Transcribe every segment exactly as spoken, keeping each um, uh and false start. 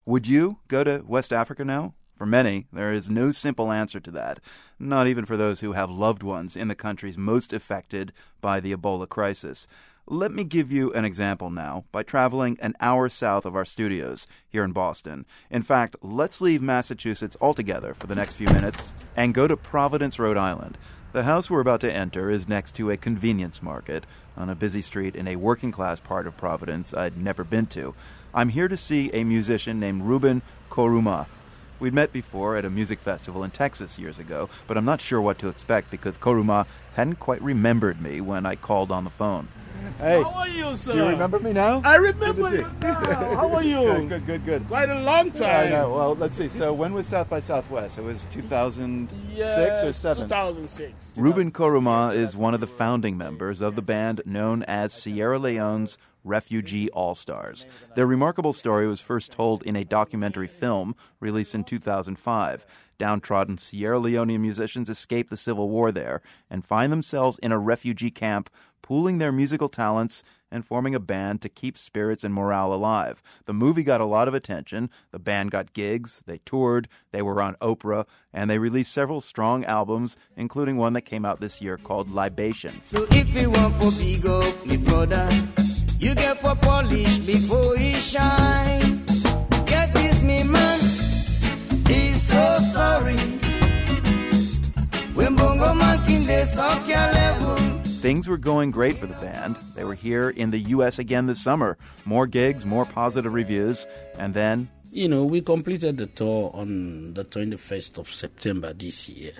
Would you go to West Africa now? For many, there is no simple answer to that, not even for those who have loved ones in the countries most affected by the Ebola crisis. Let me give you an example now by traveling an hour south of our studios here in Boston. In fact, let's leave Massachusetts altogether for the next few minutes and go to Providence, Rhode Island. The house we're about to enter is next to a convenience market on a busy street in a working-class part of Providence I'd never been to. I'm here to see a musician named Ruben Koruma. We'd met before at a music festival in Texas years ago, but I'm not sure what to expect because Koruma hadn't quite remembered me when I called on the phone. Hey, how are you, sir? Do you remember me now? I remember you now. How are you? Good, good, good, good. Quite a long time. I know. Well, let's see. So when was South by Southwest? It was two thousand six yes, or seven? two thousand six. Ruben Koruma is one of the founding members of the band known as Sierra Leone's Refugee All-Stars. Their remarkable story was first told in a documentary film released in two thousand five. Downtrodden Sierra Leonean musicians escape the civil war there and find themselves in a refugee camp, pooling their musical talents and forming a band to keep spirits and morale alive. The movie got a lot of attention. The band got gigs, they toured, they were on Oprah, and they released several strong albums, including one that came out this year called Libation. So if you want for big up, me brother, you get for polish before he shine. Get this, me man, he's so sorry. When Bongo Man King they suck your level. Things were going great for the band. They were here in the U S again this summer. More gigs, more positive reviews, and then... You know, we completed the tour on the twenty-first of September this year.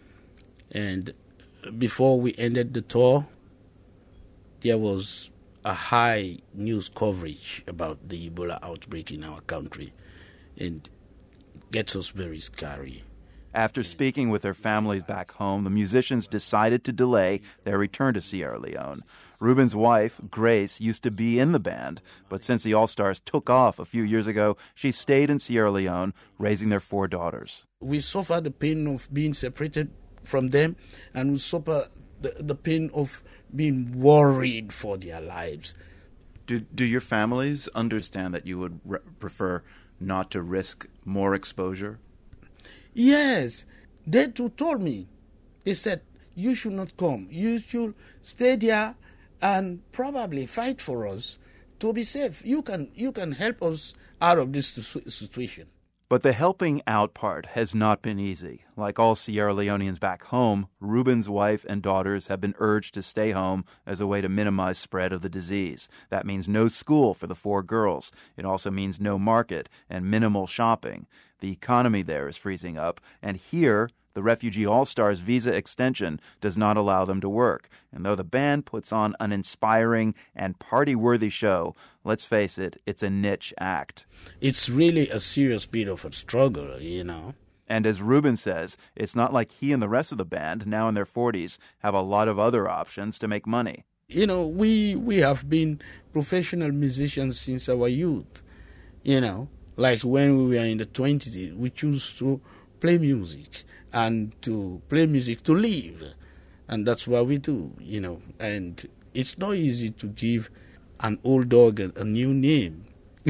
And before we ended the tour, there was a high news coverage about the Ebola outbreak in our country. And it gets us very scary. After speaking with their families back home, the musicians decided to delay their return to Sierra Leone. Ruben's wife, Grace, used to be in the band, but since the All-Stars took off a few years ago, she stayed in Sierra Leone, raising their four daughters. We suffer the pain of being separated from them, and we suffer the, the pain of being worried for their lives. Do, do your families understand that you would re- prefer not to risk more exposure? Yes, they too told me. They said, you should not come. You should stay there and probably fight for us to be safe. You can you can help us out of this situation. But the helping out part has not been easy. Like all Sierra Leoneans back home, Ruben's wife and daughters have been urged to stay home as a way to minimize spread of the disease. That means no school for the four girls. It also means no market and minimal shopping. The economy there is freezing up, and here, the Refugee All-Stars visa extension does not allow them to work. And though the band puts on an inspiring and party-worthy show, let's face it, it's a niche act. It's really a serious bit of a struggle, you know. And as Ruben says, it's not like he and the rest of the band, now in their forties, have a lot of other options to make money. You know, we, we have been professional musicians since our youth, you know. Like when we were in the twenties, we choose to play music and to play music to live. And that's what we do, you know. And it's not easy to give an old dog a, a new name.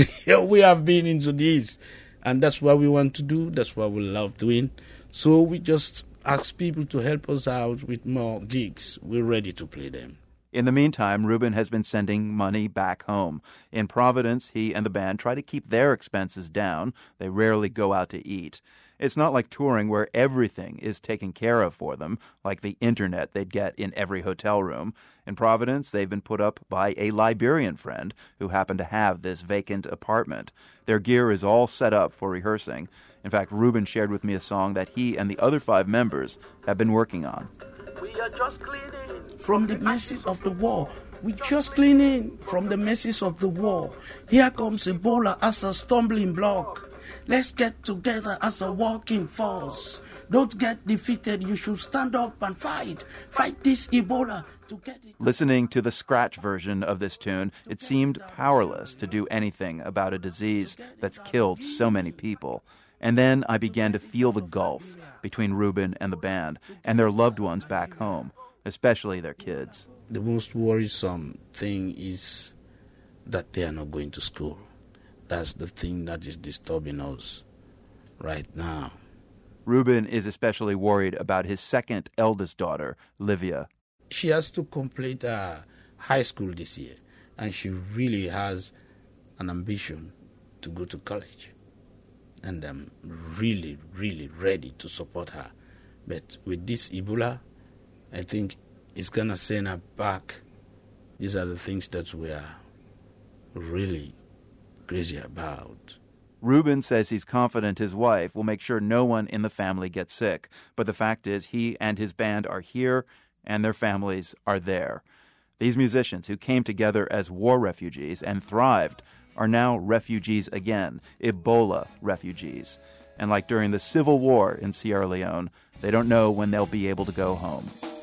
We have been into this, and that's what we want to do. That's what we love doing. So we just ask people to help us out with more gigs. We're ready to play them. In the meantime, Ruben has been sending money back home. In Providence, he and the band try to keep their expenses down. They rarely go out to eat. It's not like touring where everything is taken care of for them, like the internet they'd get in every hotel room. In Providence, they've been put up by a Liberian friend who happened to have this vacant apartment. Their gear is all set up for rehearsing. In fact, Ruben shared with me a song that he and the other five members have been working on. We are just cleaning from the messes of the war. We just cleaning from the messes of the war. Here comes Ebola as a stumbling block. Let's get together as a working force. Don't get defeated. You should stand up and fight. Fight this Ebola to get it. Listening to the scratch version of this tune, it seemed powerless to do anything about a disease that's killed so many people. And then I began to feel the gulf between Ruben and the band and their loved ones back home, especially their kids. The most worrisome thing is that they are not going to school, That's the thing that is disturbing us right now. Reuben is especially worried about his second eldest daughter, Livia. She has to complete uh, high school this year, and she really has an ambition to go to college. And I'm really, really ready to support her. But with this Ebola, I think it's going to send her back. These are the things that we are really crazy about. Reuben says he's confident his wife will make sure no one in the family gets sick. But the fact is he and his band are here and their families are there. These musicians who came together as war refugees and thrived are now refugees again, Ebola refugees. And like during the Civil War in Sierra Leone, they don't know when they'll be able to go home.